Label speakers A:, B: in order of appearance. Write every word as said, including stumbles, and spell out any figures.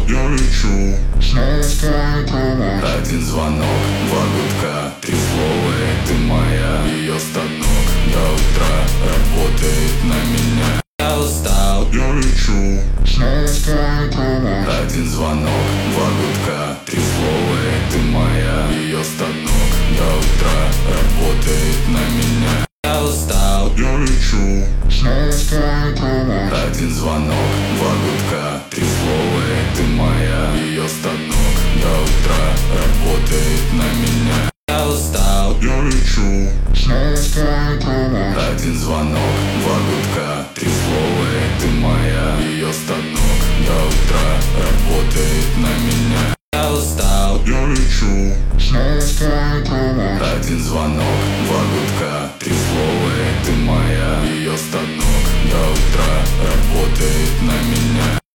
A: я лечу. Снова в твою кровать.
B: Один звонок, два гудка, три слова, и ты моя. Ее станок до утра работает на меня. Я устал,
A: я лечу. Снова в твою кровать.
B: Один звонок, два гудка, три слова, и ты моя. Ее станок до утра работает на меня. Я устал,
A: я лечу. Снова в твою кровать.
B: Один звонок, два гудка, три слова, и ты моя. Ее станок до утра работает на меня. Я устал,
A: я лечу. Снова в твою кровать.
B: Один звонок, два гудка, три слова, и ты моя. Ее станок до утра работает на меня. Я устал,
A: я лечу. Снова в твою кровать.
B: Один звонок,